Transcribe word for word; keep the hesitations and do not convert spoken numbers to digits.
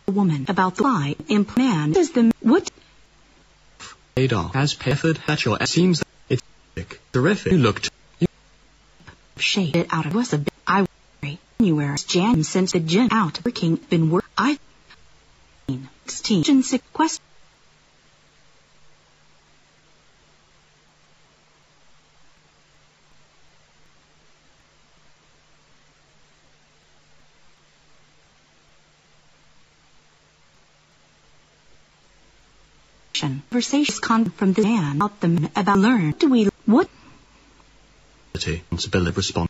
woman about the lie implant is the what Adolf has perfect at your seems it's terrific. You looked you shade it out of us a bit. I worry anywhere Jan since the gin out working been work I sixteen six question conversations come from the man about the about learn do we what responsibility response